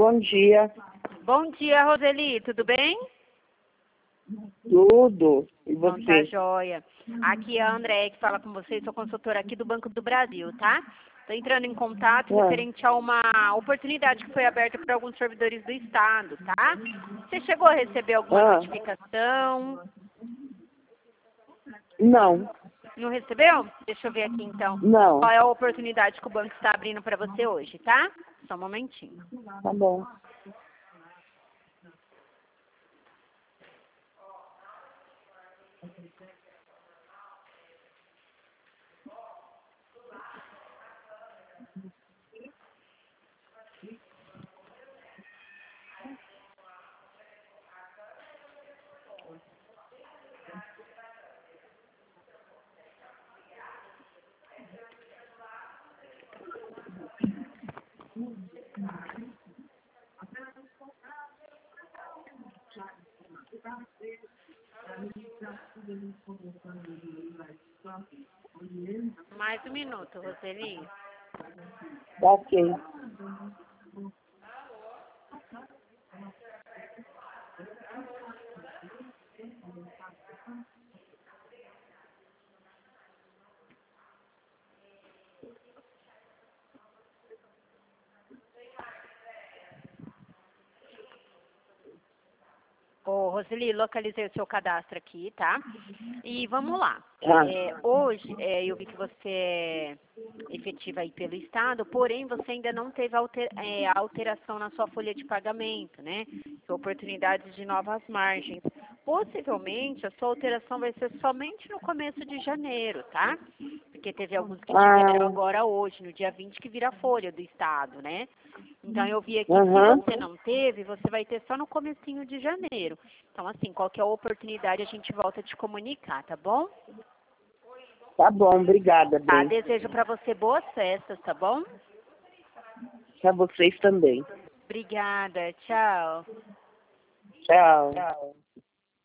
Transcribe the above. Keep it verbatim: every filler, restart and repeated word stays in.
bom dia. Bom dia, Roseli, tudo bem? Tudo. E Então tá você? joia. Aqui é a Andréia que fala com vocês, sou consultora aqui do Banco do Brasil, tá? Estou entrando em contato Ah. referente a uma oportunidade que foi aberta para alguns servidores do Estado, tá? Você chegou a receber alguma Ah. notificação? Não, Não recebeu? Deixa eu ver aqui então. não. Qual é a oportunidade que o banco está abrindo para você hoje, tá? Só um momentinho. Tá bom. Mais um minuto, Roseli. Tá ok. Ô, Roseli, localizei o seu cadastro aqui, tá? E vamos lá. Ah. É, hoje, é, eu vi que você é efetiva aí pelo Estado, porém você ainda não teve alter, é, alteração na sua folha de pagamento, né? Oportunidades de novas margens. Possivelmente, a sua alteração vai ser somente no começo de janeiro, tá? Porque teve alguns que tiveram Ah. agora hoje, no dia vinte, que vira a folha do Estado, né? Então, eu vi aqui, Aham. se você não teve, você vai ter só no comecinho de janeiro. Então, assim, qualquer oportunidade a gente volta a te comunicar, tá bom? Tá bom, obrigada, Tá, bem. desejo pra você boas festas, tá bom? Pra vocês também. Obrigada, tchau. Tchau.